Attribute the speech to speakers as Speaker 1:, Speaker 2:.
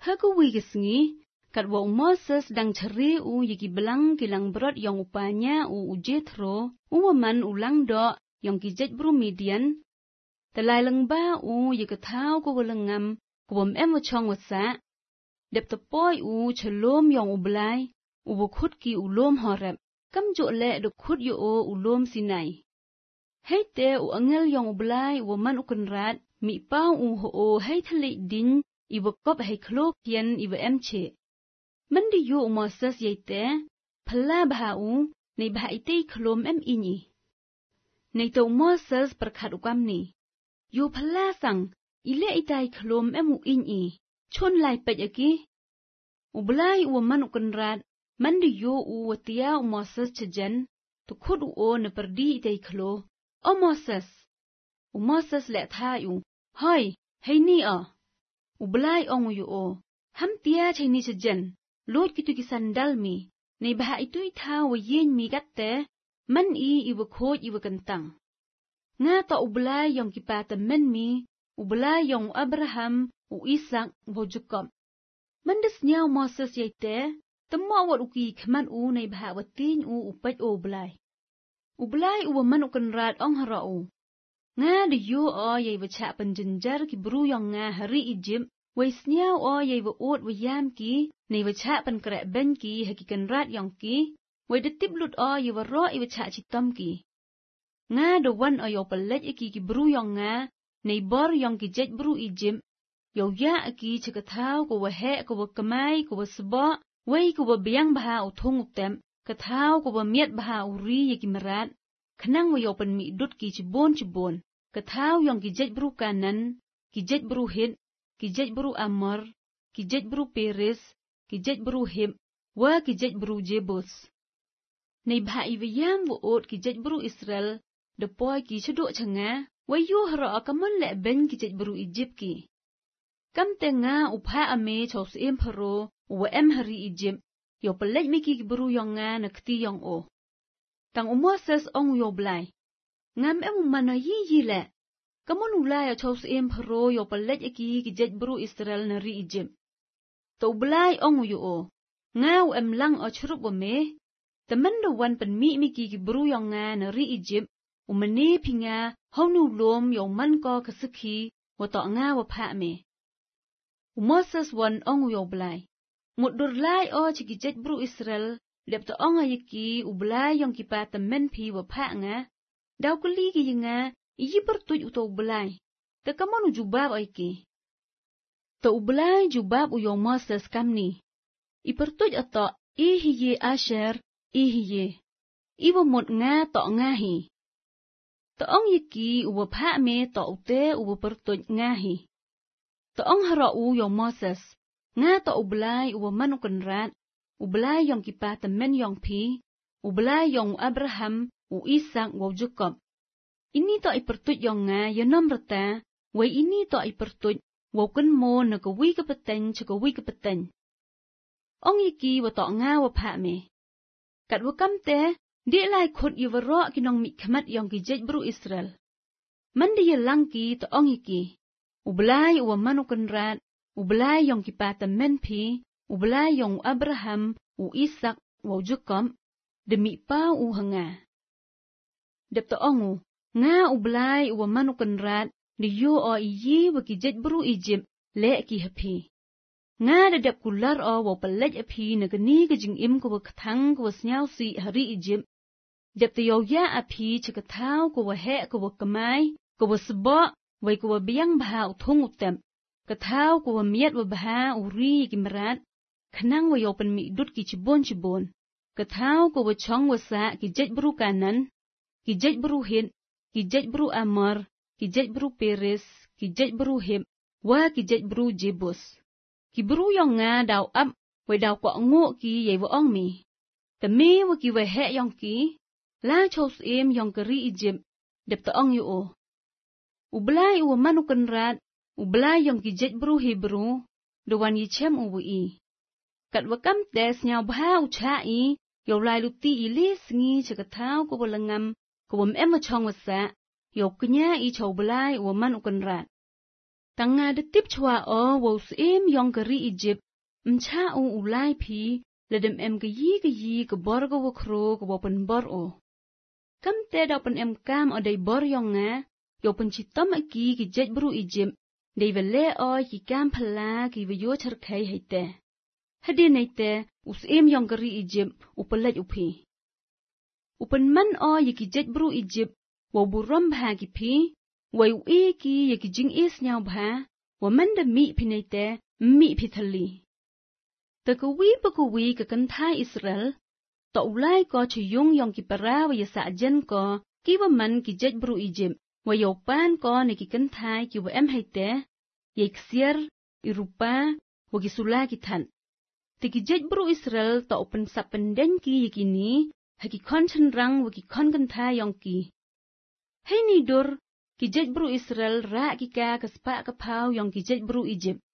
Speaker 1: Hakuwi kat wa Moses dang ceri yiki belang kilang berat yang upanya Jethro waman ulang do yang kijat bru Midian talai lengba yiki tau ko welengam ko chong wasa dep tepoy chelom yang ublai bukut ki ulom Horeb kam jo le do khut yo ulom Sinai heite angel yang ublai waman ukenrat mi pau ho hei thli din ibukop hei klok yen ibe emche Mandi yu Moses yaite, pala bahau, nei bah ite klom ini. Nei to Moses perkat ukam ni. Yu pala sang, ile itai klom ini. Chon lai pej aki. Ublai man ukenrat, mandi yu watia Moses cejen, tukut ne perdi itai klo. O Moses. Moses let hayu, hoi, hei ni Ublai yu ham tia chini cejen. Lord kitu kisandal mi, nei baha itu ita wayen mi gatte, man iwa khoj iwa kentang. Nga ta ublay yang kipata men mi, ublay yang Abraham, Isaac, Jacob. Mandas niya Moses yaite, tamo awat uki kaman nei baha watin upaj ublay. Ublay man ukenrat harau. Nga diyo yay wacha penjenjar ki bru yang nga hari Egypt, Waisnya yay waot wayam ki, nei wacha penkrek ben ki hakikan rat yang ki, way detip lut yay waro i wacha citam ki. Nga dawan yo pelet ki bru yang nga, nei bor yang ki jet bru Egypt, yo ya ki cekatau ko wahe ko wakamai ko wasba, way ko wabiang baha utung utem, katau ko wamiat baha uri yaki merat, kenang wayo pen mi dut ki cibon, katau yang ki jet bru kanan, ki jet bru hit, Kijaj bru Amor, kijaj bru Peres, kijaj bru Hib, wa kijaj bru Jebus. Nei baha iwayam woot kijaj bru Israel, depoy ki cedok cenga, wa yu hara akaman lek ben kijaj bru Egypt ki. Kam tenga upha ame chaus empero, wa hari Egypt, yo pelej miki bru yang nga nakti yang Tang Moses yo blai. Ngam mana yi lek. Kamu ulai chaus empero yo pelet ki kijaj bru Israel nari Egypt. To ulai yu ngau lang chrup me. Temen wan penmi ki bru yang nga nari Egypt. Umene pinga honu lom yo man ko keseki wato nga wapha me. Moses wan yo blai. Mudur lai kijaj bru Israel lep to yiki ublai yang kipa temen pi wapha nga. Daw kuli ki nga Iyi bertuj uto ubelai, te kamu jubab aiki. To ubelai jubab uyo Moses kamni. I bertuj ato ihiye Asher, ihiye. Iwa mut nga to ngahi. To yiki uwa me to ute uwa bertuj ngahi. To hara uyo Moses, nga to ubelai uwa manukenrat, ubelai yang kipa temen yang pi, ubelai yang Abraham, Isaac, Jacob. Ini to ipertuj yang nga yanom reta, way ini to ipertuj, waken mo nagawi kapeten cagawi kapeten. Yiki wato nga wapha me. Kat wakam te, di lai khut yawaro kinong mikhamat yang kijaj bru Israel. Mandi yalang ki to yiki. Ublay uwa manukenrat, ublay yang kipata menpi, ublay yang Abraham, Isaac, Jacob, demi pa hanga. Dep to nga ublay uwa manukenrat di yu iyi wa kijaj bru Egypt le ki hapi. Nga dadap kular wa pelej api nagani kajing im ko katang ko snyaw si hari Egypt. Dap to ya api cekatau ko he ko kamai ko seba wai ko biang baha utung utem. Katau ko miat wa baha uri kimerat kanang wa pen mi dut ki cibon. Katau ko chong wasa kijaj bru kanan, kijaj bru hit, kijaj bru Amor, kijaj bru Peres, kijaj bru Hib, wa kijaj bru Jebus. Ki bru yang nga daw ap, way daw kwa ki yay wa mi. Tami wa ki way he yang ki, la chaus yang kari Egypt, dep to yu Ublay uwa manukenrat, ublay yang kijaj bru Hebrew, dawan yichem uwi. Kat wakam des nyaw baha uchai, yaw lai luti ilis ngi cekatau ko balangam, ko chong wasa, yo kenya chaw blay uwa manukenrat. Tanga detip chwa was yong keri Egypt, mcha ulai pi, ledem ke yi ke bor ke wakro ke wapen bor Kam te dapen kam dei bor yonga, yo pencitom ki jet bru Egypt, dei vele ki kam pala ki veyo cerkai haite. Hadi naite yong keri Egypt upelaj upi. Upen man ki jet bru Egypt, wa burom bha ki pi, wa ki jing is nyau bha, wa man de mi pinaite, mi pitali. Pekuwi ke kentai Israel, to ulai ko chuyung yong ki para wa yasa jen ko, ki wa man ki jet bru Egypt, wa yopan ko ne ki kentai ki wa haite, ye ksier, irupa, wa ki sula ki tan. Ki jet bru Israel to open sapenden ki yekini, haki kon cenrang wa ki kon kentai yong ki. Hei nidur, ki jet bru Israel ra ki ka kespa kapau yong ki jet bru Egypt.